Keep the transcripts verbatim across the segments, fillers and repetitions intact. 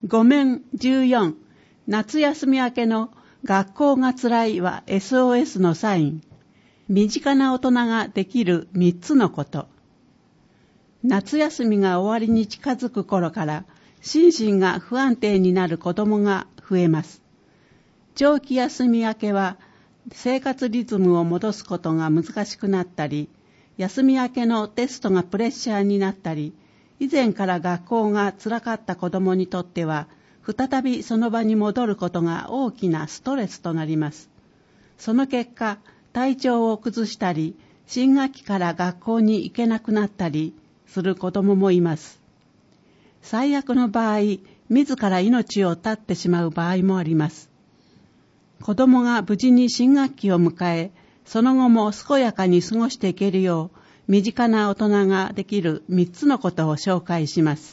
ご面じゅうよん、夏休み明けの学校がつらいは エスオーエス のサイン。身近な大人ができるみっつのこと。夏休みが終わりに近づく頃から心身が不安定になる子どもが増えます。長期休み明けは生活リズムを戻すことが難しくなったり、休み明けのテストがプレッシャーになったり、以前から学校が辛かった子どもにとっては、再びその場に戻ることが大きなストレスとなります。その結果、体調を崩したり、新学期から学校に行けなくなったりする子どももいます。最悪の場合、自ら命を絶ってしまう場合もあります。子どもが無事に新学期を迎え、その後も健やかに過ごしていけるよう、身近な大人ができるみっつのことを紹介します。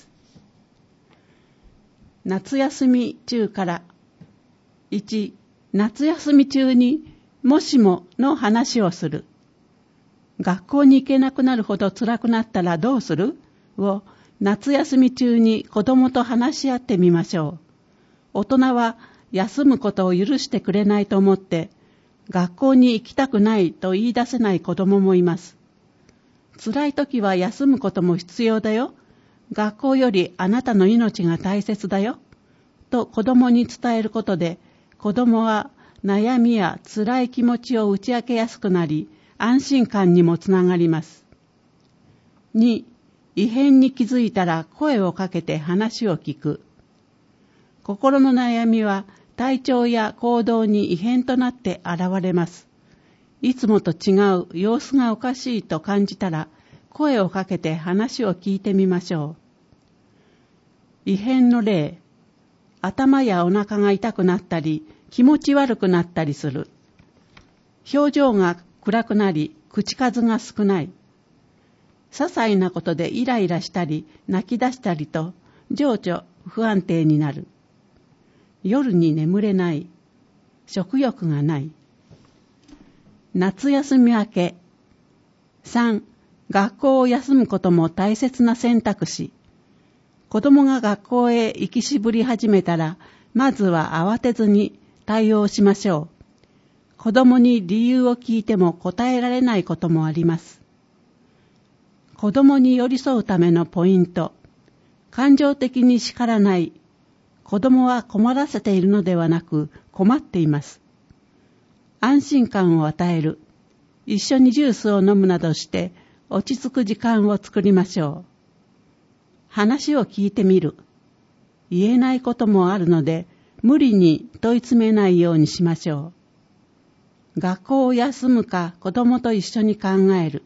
夏休み中から。いち、夏休み中にもしもの話をする。学校に行けなくなるほど辛くなったらどうするを夏休み中に子供と話し合ってみましょう。大人は休むことを許してくれないと思って学校に行きたくないと言い出せない子供もいます。辛い時は休むことも必要だよ。学校よりあなたの命が大切だよ。と子供に伝えることで、子供は悩みや辛い気持ちを打ち明けやすくなり、安心感にもつながります。に、異変に気づいたら声をかけて話を聞く。心の悩みは体調や行動に異変となって現れます。いつもと違う様子がおかしいと感じたら声をかけて話を聞いてみましょう。異変の例、頭やお腹が痛くなったり気持ち悪くなったりする。表情が暗くなり口数が少ない。些細なことでイライラしたり泣き出したりと情緒不安定になる。夜に眠れない。食欲がない。夏休み明け。さん、学校を休むことも大切な選択肢。子供が学校へ行きしぶり始めたら、まずは慌てずに対応しましょう。子供に理由を聞いても答えられないこともあります。子供に寄り添うためのポイント。感情的に叱らない。子供は困らせているのではなく困っています。安心感を与える。一緒にジュースを飲むなどして落ち着く時間を作りましょう。話を聞いてみる。言えないこともあるので無理に問い詰めないようにしましょう。学校を休むか子供と一緒に考える。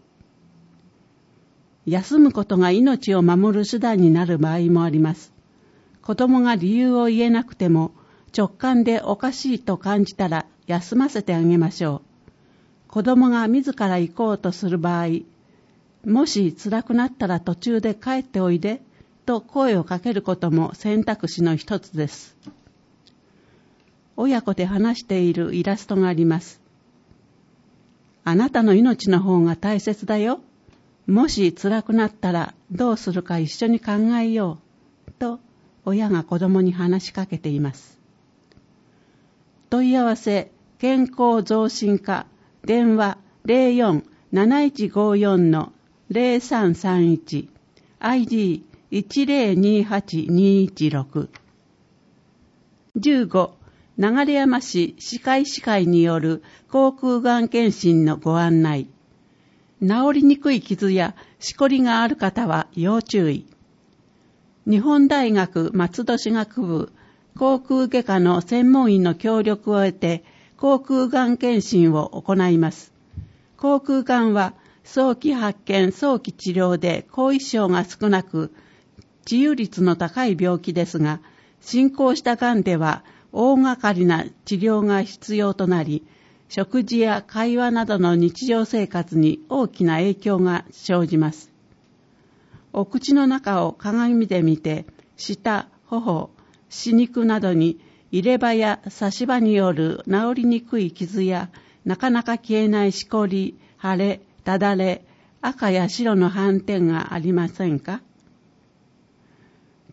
休むことが命を守る手段になる場合もあります。子供が理由を言えなくても直感でおかしいと感じたら休ませてあげましょう。子供が自ら行こうとする場合、もし辛くなったら途中で帰っておいでと声をかけることも選択肢の一つです。親子で話しているイラストがあります。あなたの命の方が大切だよ。もし辛くなったらどうするか一緒に考えようと親が子供に話しかけています。問い合わせ健康増進課電話 ゼロよん なないちごよん のゼロさんさんいち アイディーいちゼロにはちにいちろく。じゅうご、流山市歯科医師会による口腔がん検診のご案内。治りにくい傷やしこりがある方は要注意。日本大学松戸歯学部口腔外科の専門医の協力を得て口腔がん検診を行います。口腔がんは早期発見、早期治療で後遺症が少なく治癒率の高い病気ですが、進行したがんでは大掛かりな治療が必要となり、食事や会話などの日常生活に大きな影響が生じます。お口の中を鏡で見て、舌、頬、歯肉などに入れ歯や差し歯による治りにくい傷やなかなか消えないしこり、腫れ、ただれ、赤や白の斑点がありませんか？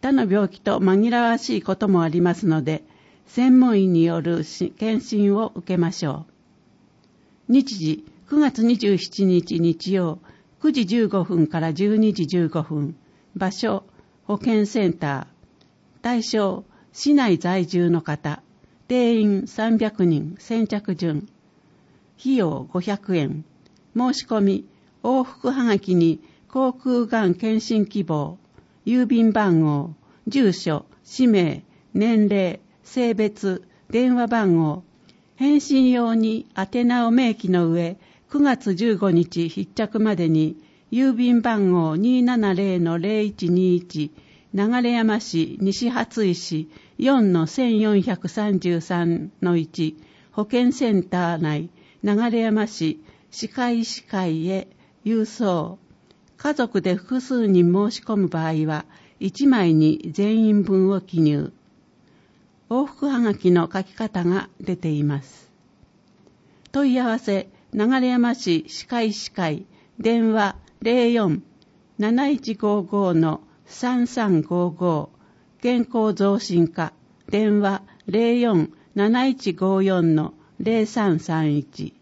他の病気と紛らわしいこともありますので、専門医による検診を受けましょう。日時くがつにじゅうしちにち日曜くじじゅうごふんからじゅうにじじゅうごふん。場所保健センター。対象市内在住の方。定員さんびゃくにん先着順。費用ごひゃくえん。申し込み往復はがきに口腔がん検診希望、郵便番号、住所、氏名、年齢、性別、電話番号、返信用に宛名を明記の上、くがつじゅうごにち必着までに、郵便番号 にーななぜろのぜろいちにいち、流山市西初石 よんのせんよんひゃくさんじゅうさんのいち、保健センター内、流山市歯科医師会へ郵送。家族で複数人申し込む場合は、いちまいに全員分を記入。往復はがきの書き方が出ています。問い合わせ、流山市歯科医師会、電話 ゼロよん なないちごご のさんさんごご、健康増進課、電話 ゼロよん なないちごよん のゼロさんさんいち。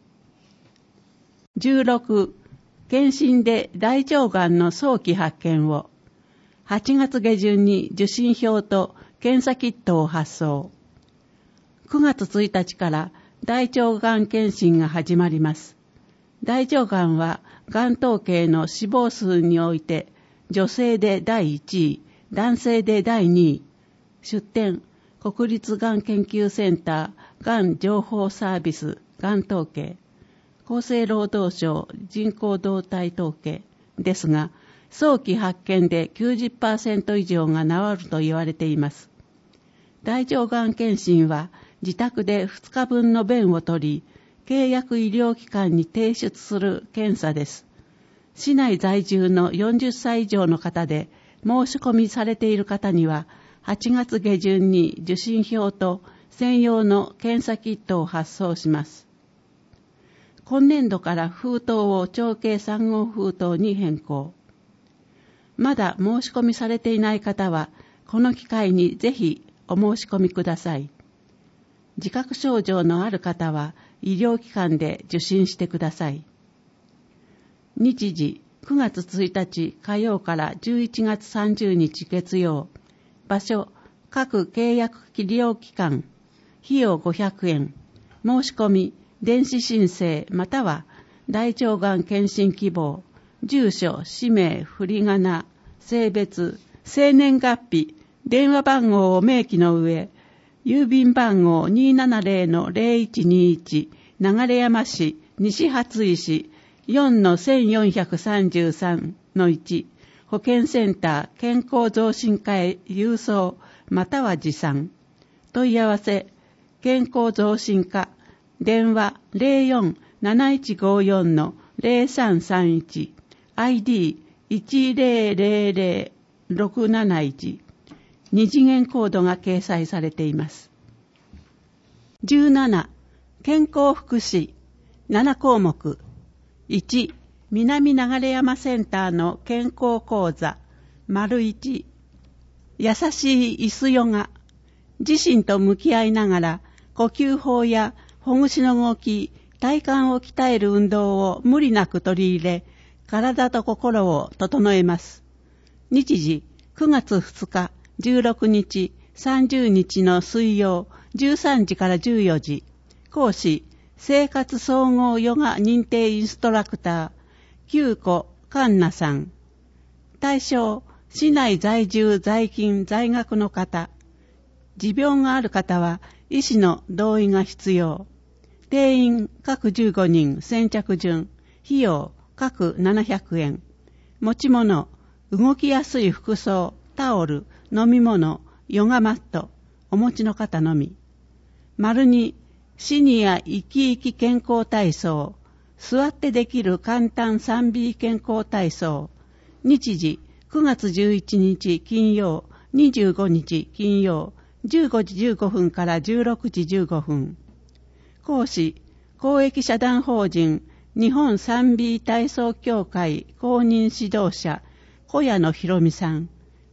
じゅうろく、検診で大腸がんの早期発見を。はちがつげじゅんに受診票と検査キットを発送。くがつついたちから大腸がん検診が始まります。大腸がんはがん統計の死亡数において女性でだいいちい、男性でだいにい。出典、国立がん研究センターがん情報サービスがん統計。厚生労働省人口動態統計ですが、早期発見で きゅうじゅっパーセント 以上が治ると言われています。大腸がん検診は自宅でふつかぶんの便を取り、契約医療機関に提出する検査です。市内在住のよんじゅっさい以上の方で申し込みされている方には、はちがつげじゅんに受診票と専用の検査キットを発送します。今年度から封筒を長径さんごう封筒に変更。まだ申し込みされていない方は、この機会にぜひお申し込みください。自覚症状のある方は、医療機関で受診してください。日時、くがつついたち火曜からじゅういちがつさんじゅうにち月曜。場所、各契約医療機関。費用ごひゃくえん。申し込み、電子申請または大腸がん検診希望、住所、氏名、振り仮名、性別、生年月日、電話番号を明記の上、郵便番号 にーななぜろのぜろいちにいち、流山市西初石 よんのせんよんひゃくさんじゅうさんのいち、保健センター健康増進課へ郵送または持参。問い合わせ、健康増進課、電話 ゼロよん なないちごよん のゼロさんさんいち、アイディーいちぜろぜろぜろろくなないち、二次元コードが掲載されています。じゅうなな、健康福祉ななこうもく。いち、南流山センターの健康講座。丸いち、優しい椅子ヨガ。自身と向き合いながら呼吸法やほぐしの動き、体幹を鍛える運動を無理なく取り入れ、体と心を整えます。日時、くがつふつか、じゅうろくにち、さんじゅうにちの水曜、じゅうさんじからじゅうよじ。講師、生活総合ヨガ認定インストラクター、久子環奈さん。対象、市内在住在勤在学の方。持病がある方は、医師の同意が必要。定員各じゅうごにん先着順。費用各ななひゃくえん。持ち物、動きやすい服装、タオル、飲み物、ヨガマット、お持ちの方のみ。丸に、シニア生き生き健康体操、座ってできる簡単 スリービー 健康体操。日時、くがつじゅういちにち金曜、にじゅうごにち金曜、じゅうごじじゅうごふんからじゅうろくじじゅうごふん。講師、公益社団法人日本 スリービー 体操協会公認指導者小谷野博美さん。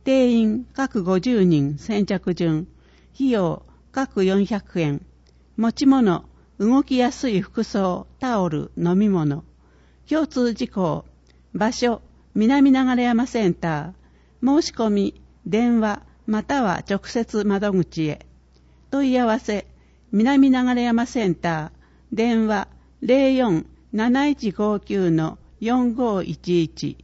定員各ごじゅうにん先着順、費用各よんひゃくえん、持ち物、動きやすい服装、タオル、飲み物、共通事項、場所、南流山センター、申し込み、電話、または直接窓口へ。問い合わせ、南流山センター、電話 ゼロよん なないいちごきゅう よんごいちいち。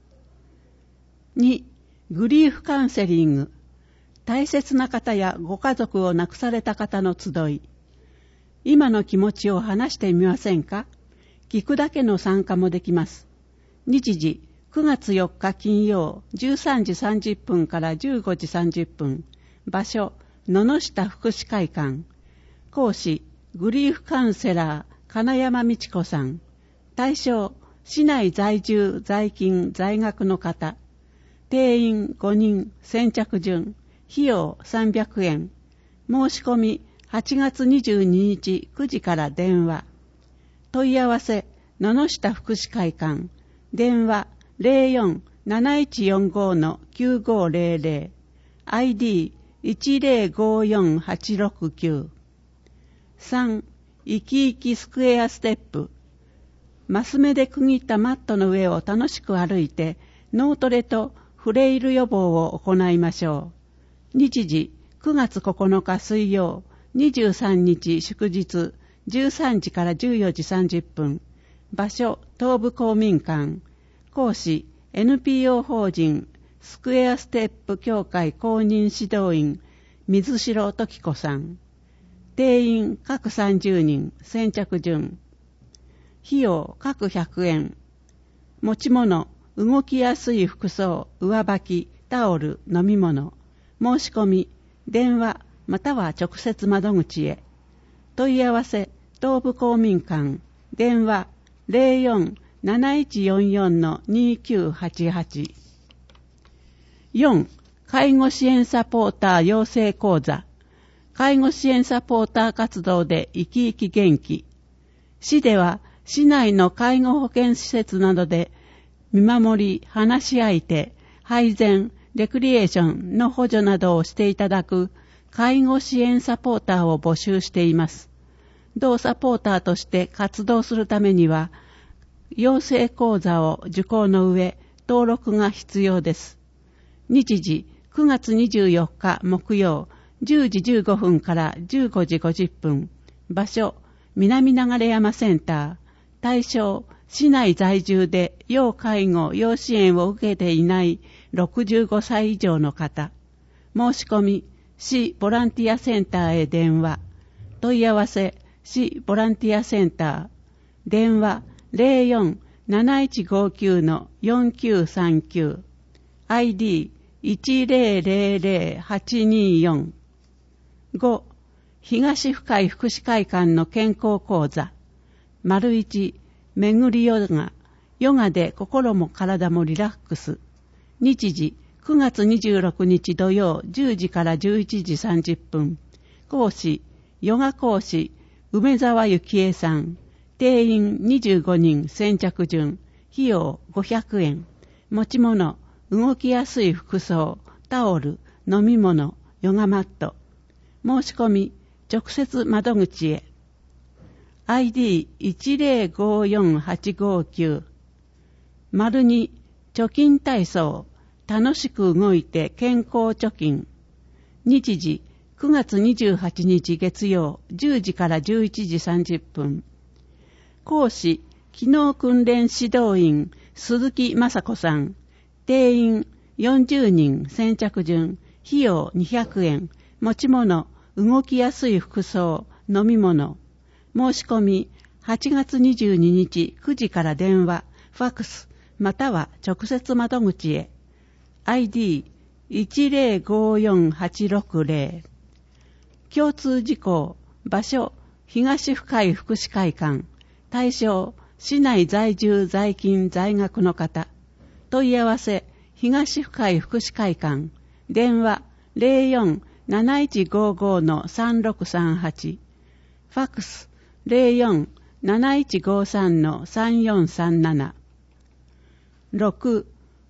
に、グリーフカウンセリング。大切な方やご家族を亡くされた方の集い。今の気持ちを話してみませんか？聞くだけの参加もできます。日時、くがつよっか金曜、じゅうさんじさんじゅっぷんからじゅうごじさんじゅっぷん。場所、野々下福祉会館。講師、グリーフカウンセラー、金山美智子さん。対象、市内在住、在勤、在学の方。定員ごにん、先着順。費用さんびゃくえん。申し込み、はちがつにじゅうににちくじから電話。問い合わせ、野々下福祉会館。電話、ゼロよん なないちよんご きゅうごゼロゼロ。アイディーいちゼロごよんはちろくきゅう。さん. 生き生きスクエアステップ。マス目で区切ったマットの上を楽しく歩いて、脳トレとフレイル予防を行いましょう。日時、くがつここのか水曜、にじゅうさんにち祝日、じゅうさんじからじゅうよじさんじゅっぷん。場所、東部公民館。講師、エヌピーオー 法人、スクエアステップ協会公認指導員、水城時子さん。定員各さんじゅうにん、先着順。費用各ひゃくえん。持ち物、動きやすい服装、上履き、タオル、飲み物。申し込み、電話、または直接窓口へ。問い合わせ、東部公民館。電話、ゼロよん なないちよんよん にきゅうはちはち。よん. 介護支援サポーター養成講座。介護支援サポーター活動で生き生き元気。市では市内の介護保健施設などで見守り、話し相手、配膳、レクリエーションの補助などをしていただく介護支援サポーターを募集しています。同サポーターとして活動するためには、養成講座を受講の上、登録が必要です。日時、くがつにじゅうよっか木曜、じゅうじじゅうごふんからじゅうごじごじゅっぷん。場所、南流山センター。対象、市内在住で要介護・要支援を受けていないろくじゅうごさい以上の方。申し込み、市ボランティアセンターへ電話。問い合わせ、市ボランティアセンター。電話、ゼロよん なないちごきゅう よんきゅうさんきゅう。アイディーいちゼロゼロゼロはちによん。ご. 東深い福祉会館の健康講座。丸いち、巡りヨガ。ヨガで心も体もリラックス。日時、くがつにじゅうろくにち土曜、じゅうじからじゅういちじさんじゅっぷん。講師、ヨガ講師、梅沢幸恵さん。定員にじゅうごにん、先着順。費用ごひゃくえん。持ち物、動きやすい服装、タオル、飲み物、ヨガマット。申し込み、直接窓口へ。アイディーいちゼロごよんはちごきゅう。丸に、貯金体操、楽しく動いて健康貯金。日時、くがつにじゅうはちにち月曜、じゅうじからじゅういちじさんじゅっぷん。講師、機能訓練指導員、鈴木雅子さん。定員よんじゅうにん、先着順。費用にひゃくえん。持ち物、動きやすい服装、飲み物。申し込み、はちがつにじゅうににちくじから電話、ファックス、または直接窓口へ。アイディーいちゼロごよんはちろくゼロ。共通事項、場所、東深い福祉会館。対象、市内在住在勤在学の方。問い合わせ、東深い福祉会館。電話、ゼロよん なないちごご さんろくさんはち。ファックス、ゼロよん なないちごさん さんよんさんなな。ろく.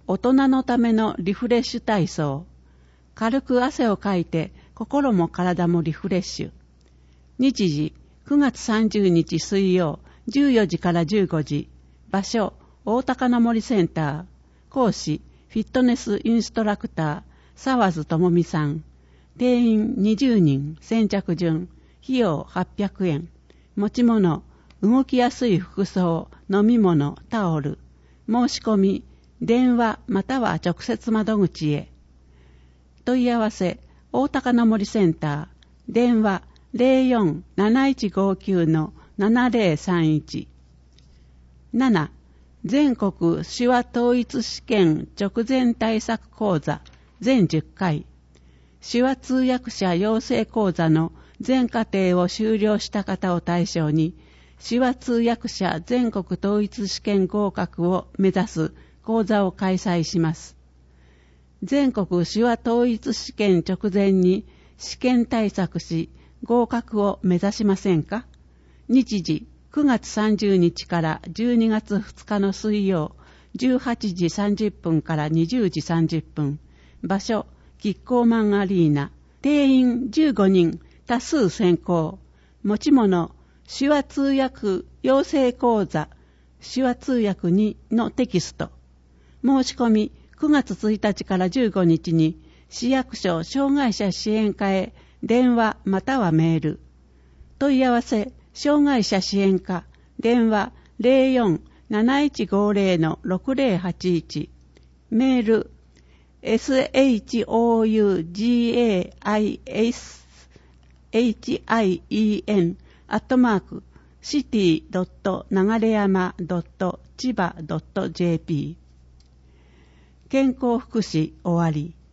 大人のためのリフレッシュ体操。軽く汗をかいて心も体もリフレッシュ。日時くがつさんじゅうにち水曜じゅうよじからじゅうごじ。場所大高の森センター。講師フィットネスインストラクター沢津智美さん。定員にじゅうにん。先着順。費用はっぴゃくえん。持ち物動きやすい服装、飲み物、タオル。申し込み電話または直接窓口へ。問い合わせ大高の森センター。電話 ゼロよん ななちごきゅう ななゼロさんいち。なな. 全国手話統一試験直前対策講座全じゅっかい。手話通訳者養成講座の全課程を修了した方を対象に、手話通訳者全国統一試験合格を目指す講座を開催します。全国手話統一試験直前に試験対策し合格を目指しませんか？日時くがつさんじゅうにちからじゅうにがつふつかの水曜じゅうはちじさんじゅっぷんからにじゅうじさんじゅっぷん。場所キッコーマンアリーナ。定員じゅうごにん。多数選考。持ち物手話通訳養成講座手話通訳にのテキスト。申し込みくがつついたちからじゅうごにちに市役所障害者支援課へ電話またはメール。問い合わせ障害者支援課電話 ゼロよん なないちごゼロ のろくゼロはちいち。メール エスエイチオーユージェーアイエスエイチアイイーエヌ アットマークシティドット流山ドット千葉ドットジェーピー。健康福祉終わり。